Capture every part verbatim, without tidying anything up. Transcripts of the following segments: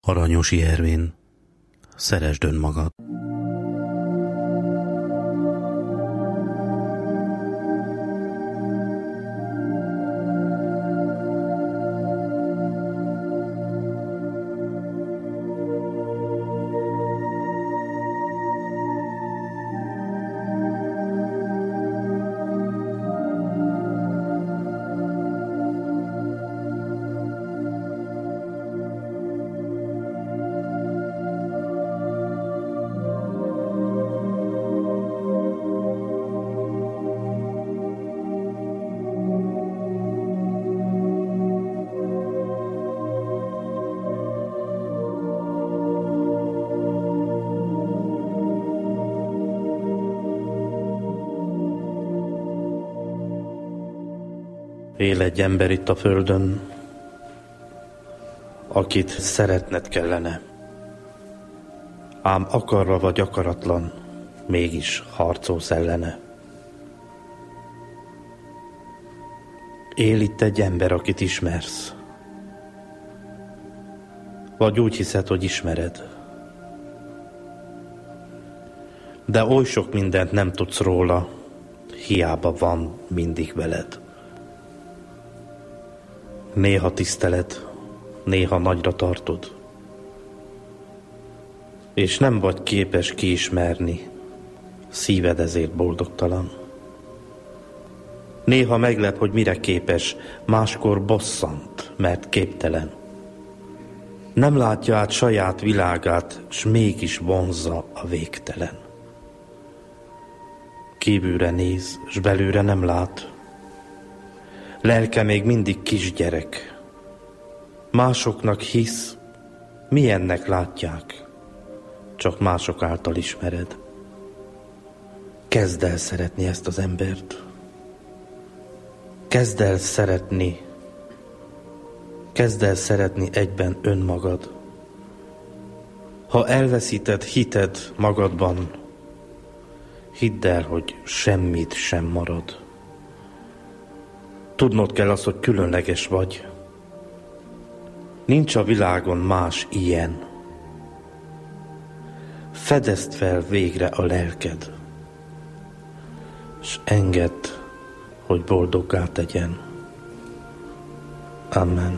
Aranyosi Ervin, szeresd önmagad. Él egy ember itt a földön, akit szeretned kellene. Ám akarva vagy akaratlan, mégis harcolsz ellene. Él itt egy ember, akit ismersz. Vagy úgy hiszed, hogy ismered. De oly sok mindent nem tudsz róla, hiába van mindig veled. Néha tiszteled, néha nagyra tartod, és nem vagy képes kiismerni, szíved ezért boldogtalan. Néha meglep, hogy mire képes, máskor bosszant, mert képtelen. Nem látja át saját világát, s mégis vonzza a végtelen. Kívülre néz, s belülre nem lát, lelke még mindig kisgyerek. Másoknak hisz, milyennek látják, csak mások által ismered. Kezd el szeretni ezt az embert. Kezd el szeretni. Kezd el szeretni egyben önmagad. Ha elveszíted hited magadban, hidd el, hogy semmit sem marad. Tudnod kell azt, hogy különleges vagy. Nincs a világon más ilyen. Fedezd fel végre a lelked, s engedd, hogy boldoggá tegyen. Amen.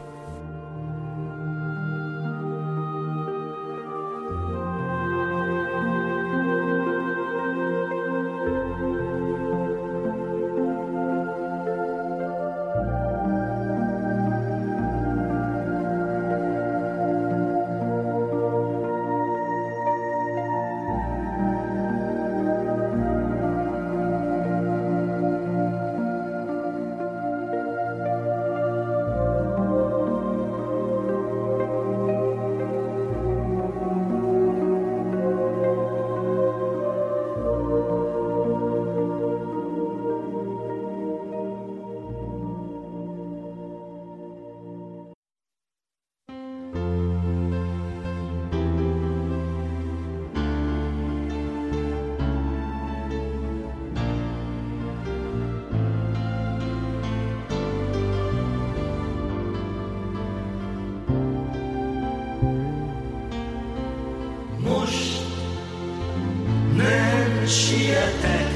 Sietek,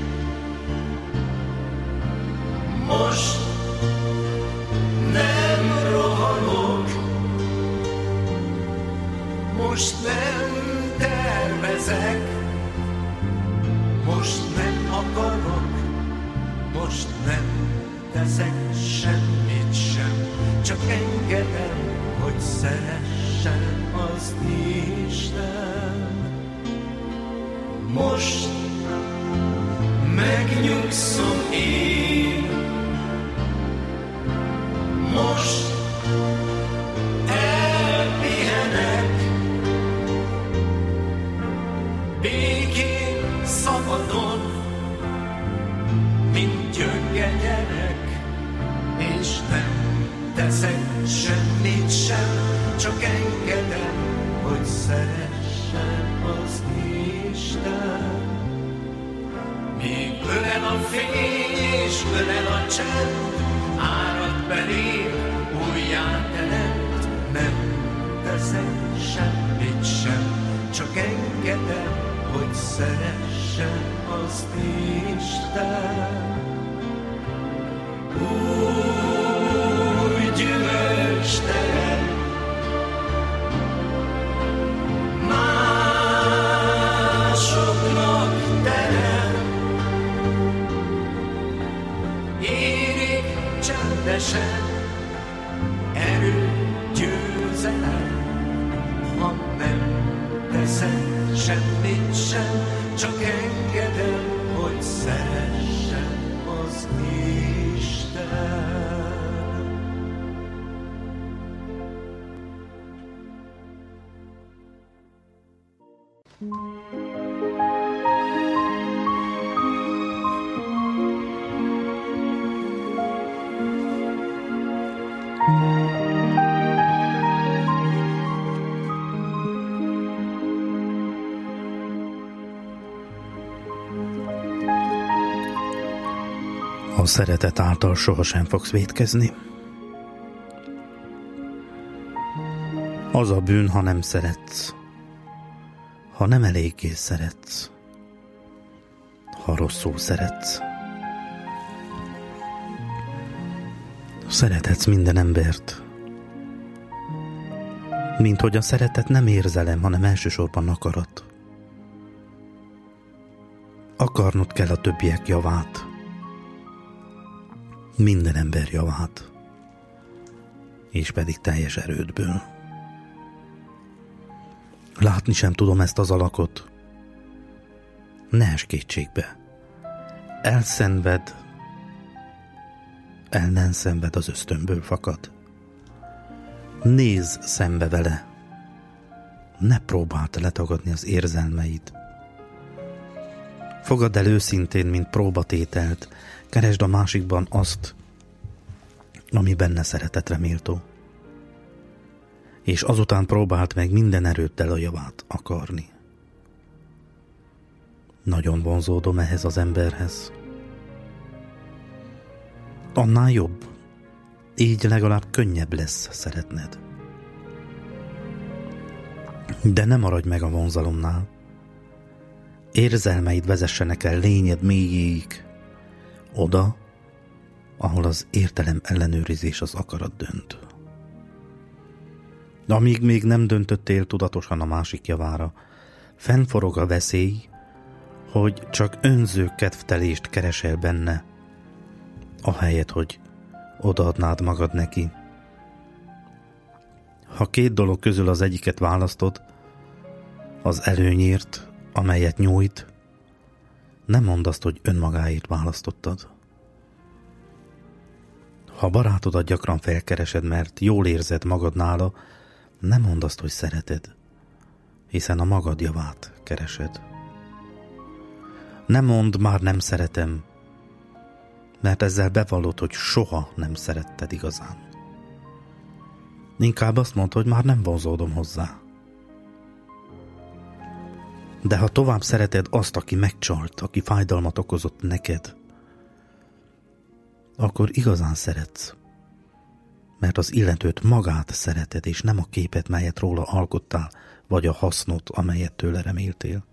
most nem rohanok, most nem tervezek, most nem akarok, most nem teszek semmit sem, csak engedem, hogy szeressen az Isten. Most megnyugszom én, most elpihenek, békén, szabadon, mint gyönge gyerek, és nem teszek semmit sem, csak engedem, hogy szeressen az Isten. Míg ölel a fény és ölel a csend, árad belém, újjá teremt, nem tesz teszek semmit sem, csak engedem, hogy szeressen az Isten. Új gyümölcs terem, másoknak terem, érik csendesen, erő, győzelem, ha nem teszek semmit sem, csak engedem, hogy szeressen az Isten. A szeretet által sohasem fogsz vétkezni. Az a bűn, ha nem szeretsz, ha nem eléggé szeretsz, ha rosszul szeretsz. Szerethetsz minden embert, mint hogy a szeretet nem érzelem, hanem elsősorban akarat. Akarnod kell a többiek javát, minden ember javát, és pedig teljes erődből. Látni sem tudom ezt az alakot. Ne ess kétségbe. Elszenved, el nem szenved, az ösztönből fakad. Nézz szembe vele. Ne próbáld letagadni az érzelmeid. Fogadd el őszintén, mint próbatételt. Keresd a másikban azt, ami benne szeretetre méltó. És azután próbáld meg minden erőddel a javát akarni. Nagyon vonzódom ehhez az emberhez. Annál jobb. Így legalább könnyebb lesz szeretned. De ne maradj meg a vonzalomnál. Érzelmeid vezessenek el lényed mélyéig, oda, ahol az értelem ellenőrizés az akarat dönt. De amíg még nem döntöttél tudatosan a másik javára, fennforog a veszély, hogy csak önző kedvtelést keresel benne, ahelyett, hogy odaadnád magad neki. Ha két dolog közül az egyiket választod, az előnyért, amelyet nyújt, nem mondd azt, hogy önmagáért választottad. Ha barátodat gyakran felkeresed, mert jól érzed magad nála, nem mondd azt, hogy szereted, hiszen a magad javát keresed. Nem mondd, már nem szeretem, mert ezzel bevallod, hogy soha nem szeretted igazán. Inkább azt mondd, hogy már nem vonzódom hozzá. De ha tovább szereted azt, aki megcsalt, aki fájdalmat okozott neked, akkor igazán szeretsz, mert az illetőt magát szereted, és nem a képet, melyet róla alkottál, vagy a hasznot, amelyet tőle reméltél.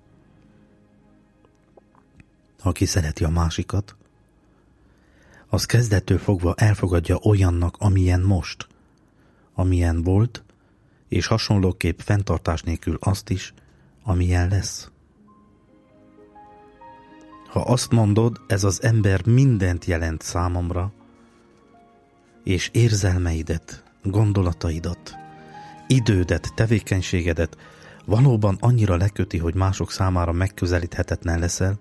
Aki szereti a másikat, az kezdettől fogva elfogadja olyannak, amilyen most, amilyen volt, és hasonlóképp fenntartás nélkül azt is, amilyen lesz. Ha azt mondod, ez az ember mindent jelent számomra, és érzelmeidet, gondolataidat, idődet, tevékenységedet valóban annyira leköti, hogy mások számára megközelíthetetlen leszel,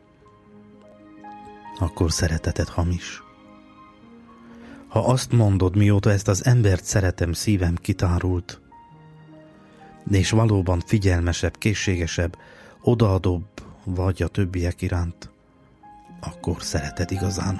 akkor szereteted hamis. Ha azt mondod, mióta ezt az embert szeretem, szívem kitárult, és valóban figyelmesebb, készségesebb, odaadóbb vagy a többiek iránt, akkor szereted igazán.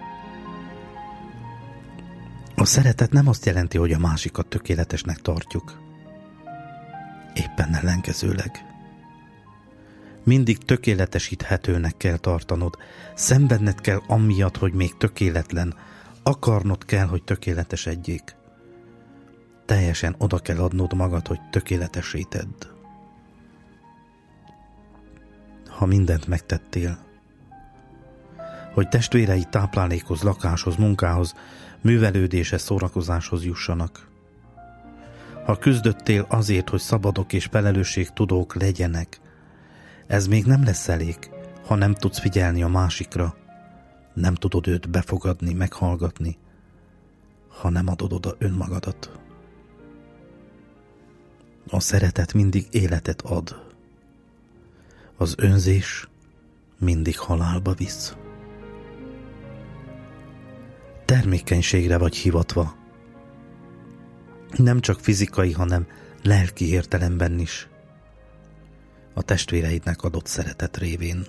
A szeretet nem azt jelenti, hogy a másikat tökéletesnek tartjuk. Éppen ellenkezőleg. Mindig tökéletesíthetőnek kell tartanod, szenvedned kell amiatt, hogy még tökéletlen, akarnod kell, hogy tökéletesedjék. teljesen oda kell adnod magad, hogy tökéletessé tedd. Ha mindent megtettél, hogy testvéreid táplálékhoz, lakáshoz, munkához, művelődéshez, szórakozáshoz jussanak. Ha küzdöttél azért, hogy szabadok és felelősségtudók legyenek, ez még nem lesz elég, ha nem tudsz figyelni a másikra, nem tudod őt befogadni, meghallgatni, ha nem adod oda önmagadat. A szeretet mindig életet ad. Az önzés mindig halálba visz. Termékenységre vagy hivatva. Nem csak fizikai, hanem lelki értelemben is. A testvéreidnek adott szeretet révén.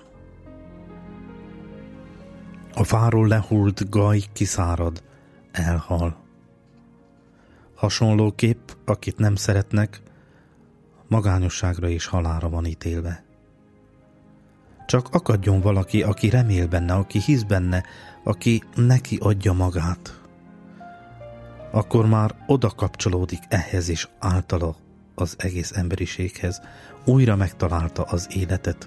A fáról lehult gaj kiszárad, elhal. Hasonlóképp, akit nem szeretnek, magányosságra és halálra van ítélve. Csak akadjon valaki, aki remél benne, aki hisz benne, aki neki adja magát. Akkor már oda kapcsolódik ehhez és általa az egész emberiséghez. Újra megtalálta az életet.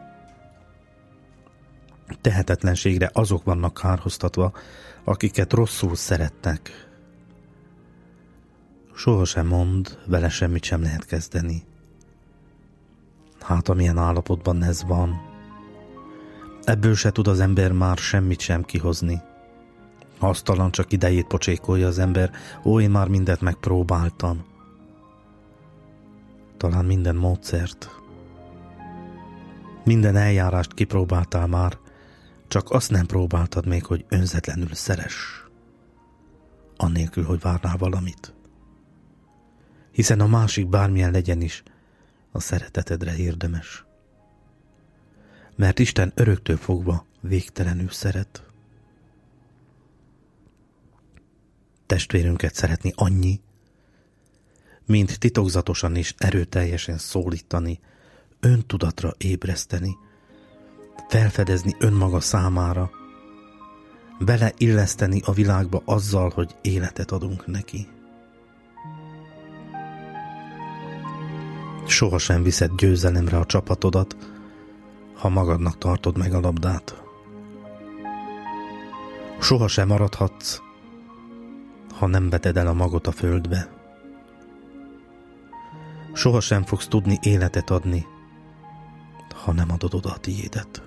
Tehetetlenségre azok vannak kárhoztatva, akiket rosszul szeretnek. Sohasem mond, vele semmit sem lehet kezdeni. Hát amilyen állapotban ez van, ebből se tud az ember már semmit sem kihozni. Hasztalan, csak idejét pocsékolja az ember, ó, én már mindent megpróbáltam. Talán minden módszert, minden eljárást kipróbáltál már, csak azt nem próbáltad még, hogy önzetlenül szeress, annélkül, hogy várnál valamit. Hiszen a másik bármilyen legyen is, a szeretetedre érdemes. Mert Isten öröktől fogva végtelenül szeret. Testvérünket szeretni annyi, mint titokzatosan és erőteljesen szólítani, öntudatra ébreszteni, felfedezni önmaga számára, beleilleszteni a világba azzal, hogy életet adunk neki. Sohasem viszed győzelemre a csapatodat, ha magadnak tartod meg a labdát. Sohasem maradhatsz, ha nem veted el a magot a földbe. Sohasem fogsz tudni életet adni, ha nem adod oda a tiédet.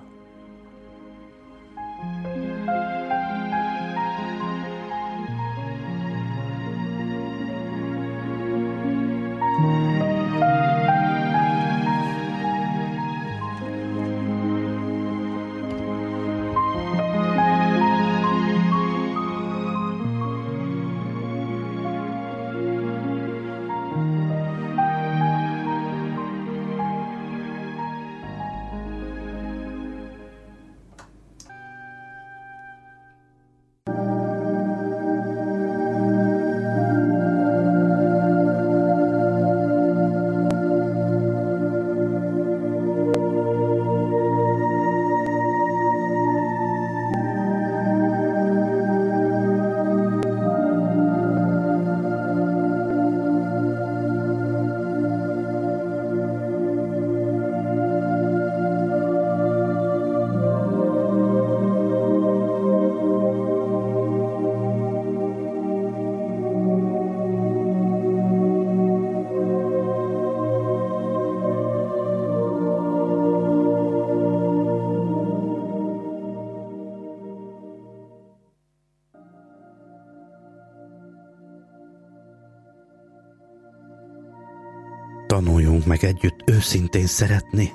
Tanuljunk meg együtt őszintén szeretni.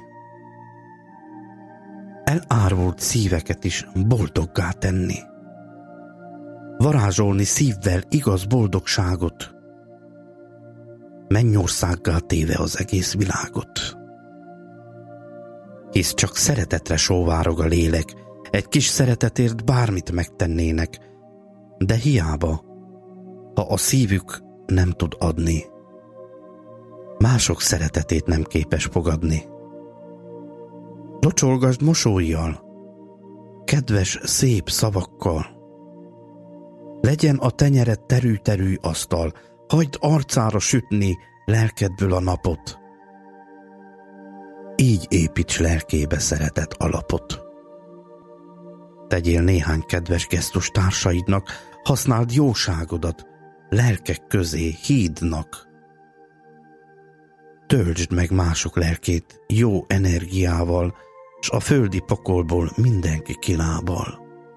Elárvult szíveket is boldoggá tenni. Varázsolni szívvel igaz boldogságot, mennyországgá téve az egész világot. Hisz csak szeretetre sóvárog a lélek, egy kis szeretetért bármit megtennének, de hiába, ha a szívük nem tud adni. Mások szeretetét nem képes fogadni. Locsolgasd mosollyal, kedves, szép szavakkal. Legyen a tenyered terű-terű asztal, hagyd arcára sütni lelkedből a napot. Így építs lelkébe szeretet alapot. Tegyél néhány kedves gesztus társaidnak, használd jóságodat lelkek közé hídnak. Töltsd meg mások lelkét jó energiával, s a földi pokolból mindenki kilábal.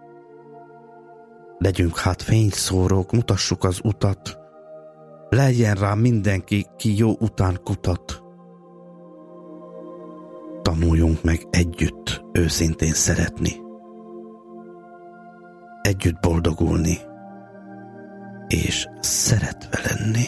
Legyünk hát fényszórók, mutassuk az utat, legyen rá mindenki, ki jó után kutat. Tanuljunk meg együtt őszintén szeretni, együtt boldogulni, és szeretve lenni.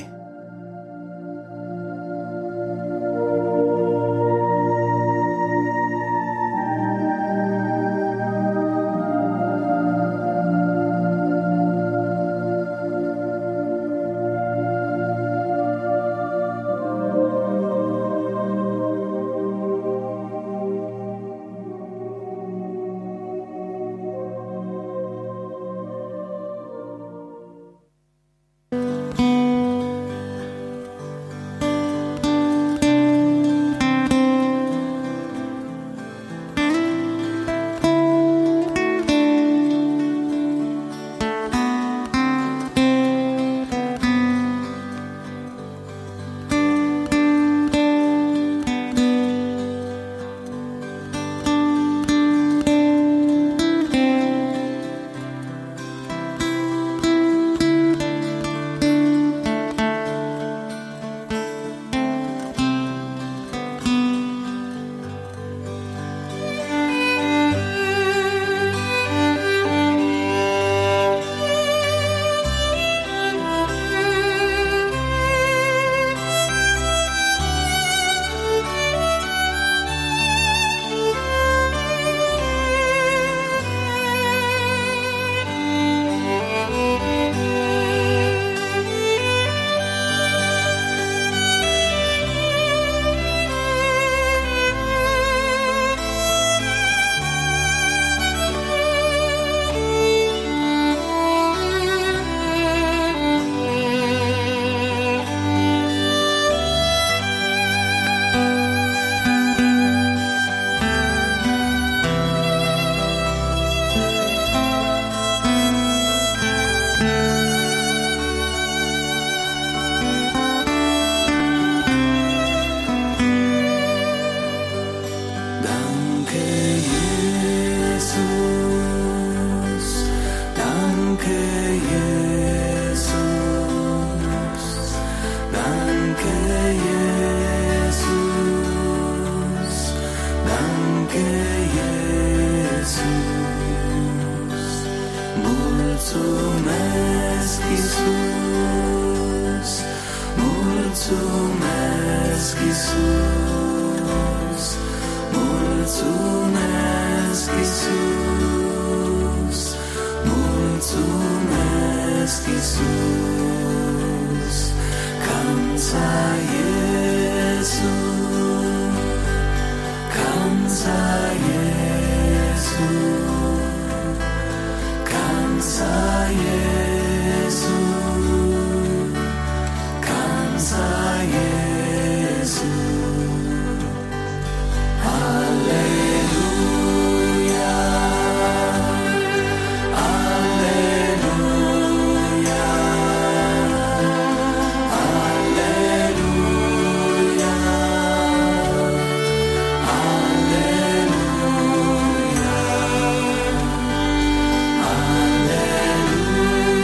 Alleluia.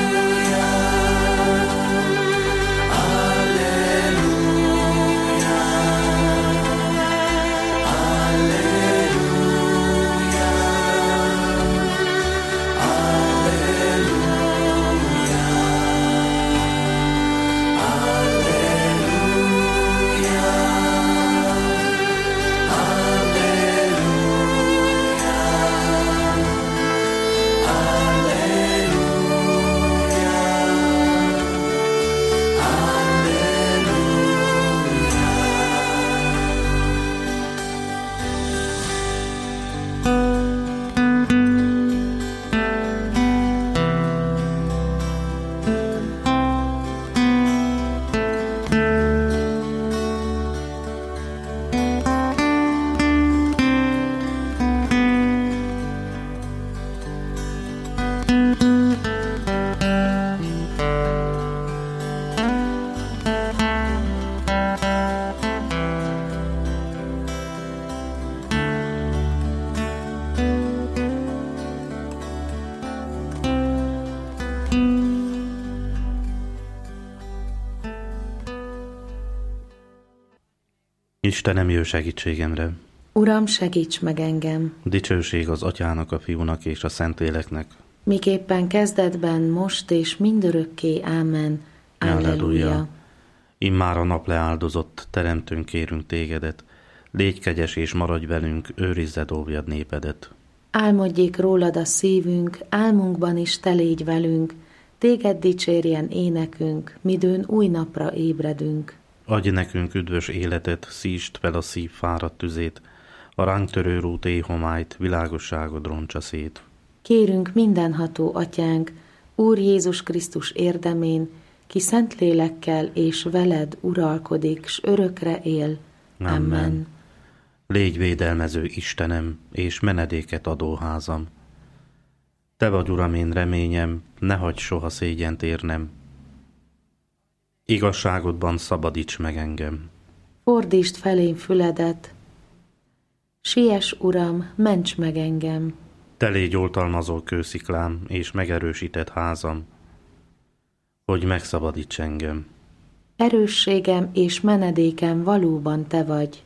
Istenem, jöjj segítségemre! Uram, segíts meg engem! Dicsőség az Atyának, a Fiúnak és a Szentléleknek. Miképpen kezdetben, most és mindörökké. Ámen. Alleluja! Immár a nap leáldozott, teremtőnk, kérünk tégedet. Légy kegyes és maradj velünk, őrizzed, óvjad népedet. Álmodjék rólad a szívünk, álmunkban is te légy velünk, téged dicsérjen énekünk, midőn új napra ébredünk. Adj nekünk üdvös életet, szítsd fel a szív fáradt tüzét, a ránk törő rút éjhomályt, világosságod roncsa szét. Kérünk mindenható Atyánk, Úr Jézus Krisztus érdemén, ki szent lélekkel és veled uralkodik, s örökre él. Amen. Amen. Légy védelmező Istenem, és menedéket adó házam. Te vagy, Uram, én reményem, ne hagyj soha szégyent érnem. Igazságodban szabadíts meg engem. Fordítsd felém füledet, siess, Uram, ments meg engem. Te légy oltalmazó kősziklám, és megerősített házam, hogy megszabadíts engem. Erősségem és menedékem valóban te vagy.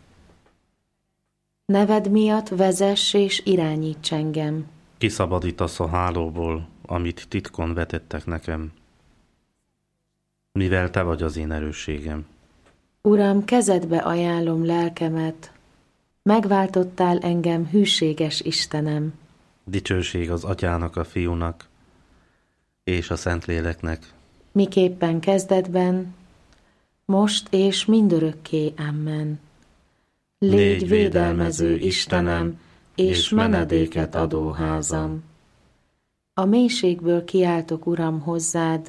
Neved miatt vezess és irányíts engem. Kiszabadítasz a hálóból, amit titkon vetettek nekem, mivel te vagy az én erősségem. Uram, kezedbe ajánlom lelkemet, megváltottál engem, hűséges Istenem. Dicsőség az Atyának, a Fiúnak és a Szentléleknek. Miképpen kezdetben, most és mindörökké. Amen. Légy védelmező Istenem, és menedéket adó házam. A mélységből kiáltok, Uram, hozzád.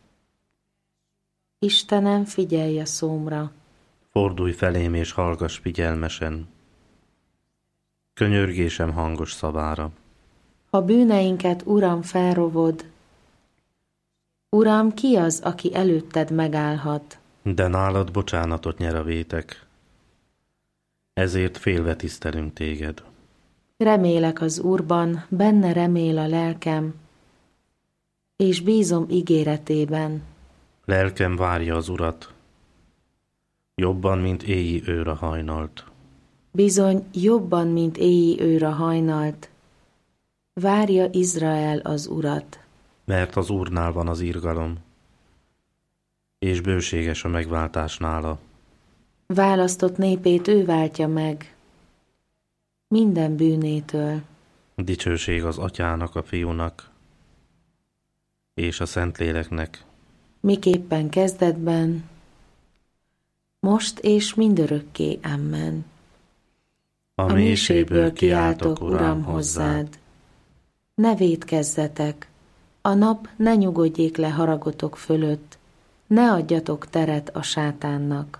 Istenem, figyelj a szómra. Fordulj felém és hallgass figyelmesen, könyörgésem hangos szavára. Ha bűneinket, Uram, felrovod, Uram, ki az, aki előtted megállhat? De nálad bocsánatot nyer a vétek, ezért félve tisztelünk téged. Remélek az Úrban, benne remél a lelkem, és bízom ígéretében. Lelkem várja az Urat, jobban, mint éji őr a hajnalt. Bizony, jobban, mint éji őr a hajnalt, várja Izrael az Urat. Mert az Úrnál van az irgalom, és bőséges a megváltás nála. Választott népét ő váltja meg minden bűnétől. Dicsőség az Atyának, a Fiúnak és a Szentléleknek. Miképpen kezdetben, most és mindörökké. Amen. A, a mélységből kiáltok, Uram, hozzád. Ne vétkezzetek, a nap ne nyugodjék le haragotok fölött, ne adjatok teret a sátánnak.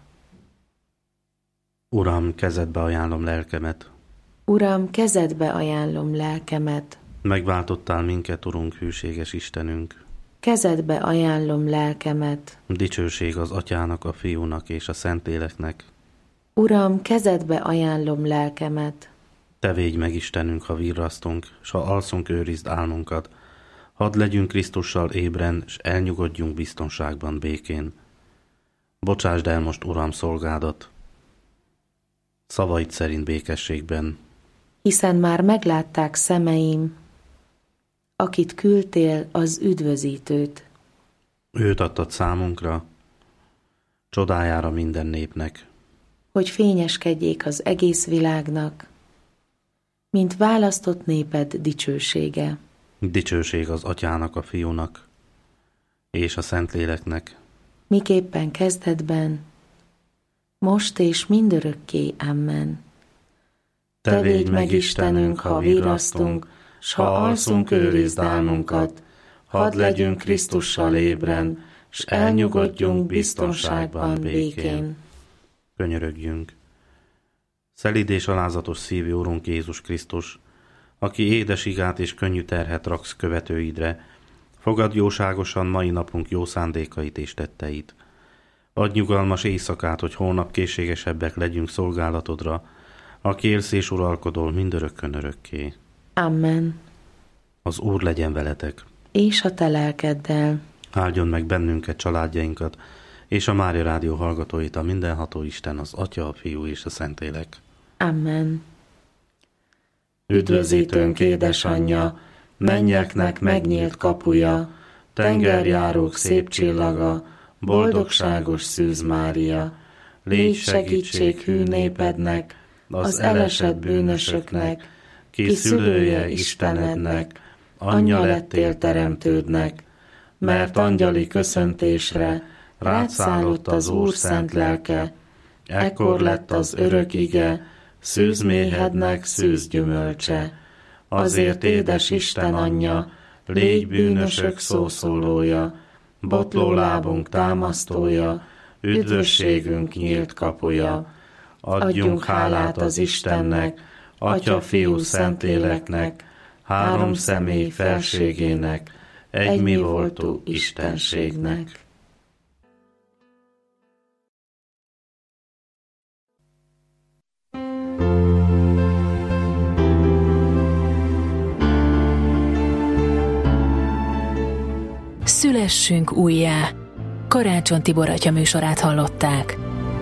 Uram, kezedbe ajánlom lelkemet. Uram, kezedbe ajánlom lelkemet. Megváltottál minket, Urunk, hűséges Istenünk. Kezedbe ajánlom lelkemet. Dicsőség az Atyának, a Fiúnak és a Szentléleknek. Uram, kezedbe ajánlom lelkemet. Te védj meg, Istenünk, ha virrasztunk, s ha alszunk, őrizd álmunkat. Hadd legyünk Krisztussal ébren, s elnyugodjunk biztonságban, békén. Bocsásd el most, Uram, szolgádat, szavaid szerint békességben. Hiszen már meglátták szemeim, akit küldtél, az üdvözítőt. Őt adtad számunkra, csodájára minden népnek. Hogy fényeskedjék az egész világnak, mint választott néped dicsősége. Dicsőség az Atyának, a Fiúnak és a Szentléleknek. Miképpen kezdetben, most és mindörökké. Amen. Te, Te védj meg, Istenünk, ha virrasztunk, s ha alszunk, őrizd álmunkat, hadd legyünk Krisztussal ébren, s elnyugodjunk biztonságban, békén. Könyörögjünk. Szelíd és alázatos szívű Urunk Jézus Krisztus, aki édes igát és könnyű terhet raksz követőidre, fogad jóságosan mai napunk jó szándékait és tetteit. Adj nyugalmas éjszakát, hogy holnap készségesebbek legyünk szolgálatodra, aki élsz és uralkodol mindörökkön örökké. Amen. Az Úr legyen veletek. És a te lelkeddel. Áldjon meg bennünket, családjainkat, és a Mária Rádió hallgatóit a mindenható Isten, az Atya, a Fiú és a Szentlélek. Amen. Üdvözítőnk édesanyja, mennyeknek megnyílt kapuja, tengerjárók szép csillaga, boldogságos Szűz Mária, légy segítség hű népednek, az elesett bűnösöknek, ki szülője Istenednek, anyja lettél teremtődnek, mert angyali köszöntésre rád szállott az Úr szent lelke, ekkor lett az örök ige, szűzméhednek szűz gyümölcse. Azért édes Isten anyja, légy bűnösök szószólója, botló lábunk támasztója, üdvösségünk nyílt kapuja. Adjunk hálát az Istennek, Atya, Fiú, Szentléleknek, három személy felségének, egy mi voltú Istenségnek. Szülessünk újjá! Karácsony Tibor atya műsorát hallották.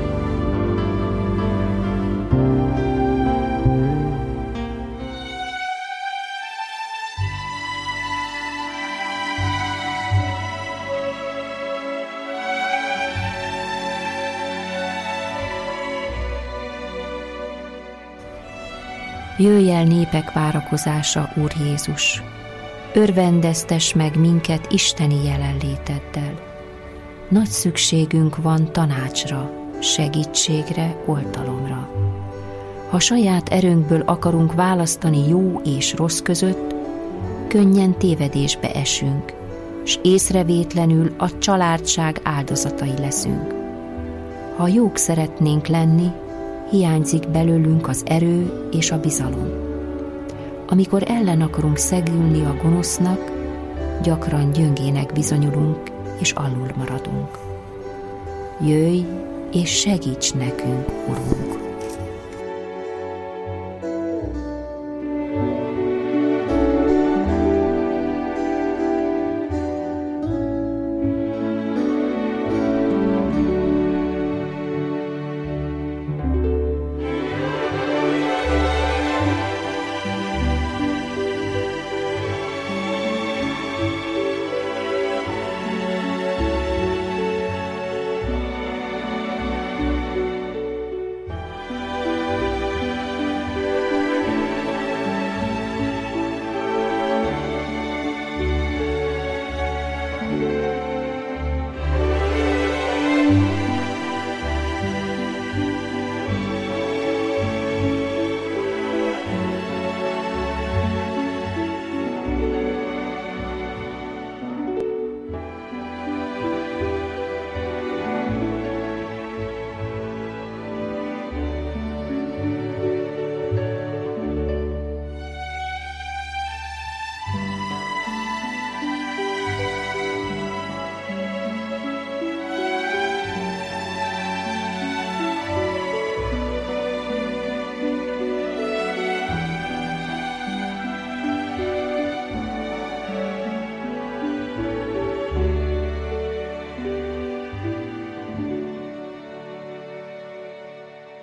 Jöjj el népek várakozása, Úr Jézus! Örvendeztess meg minket isteni jelenléteddel. Nagy szükségünk van tanácsra, segítségre, oltalomra. Ha saját erőnkből akarunk választani jó és rossz között, könnyen tévedésbe esünk, s észrevétlenül a családság áldozatai leszünk. Ha jók szeretnénk lenni, hiányzik belőlünk az erő és a bizalom. Amikor ellen akarunk szegülni a gonosznak, gyakran gyöngének bizonyulunk, és alul maradunk. Jöjj és segíts nekünk, Urunk!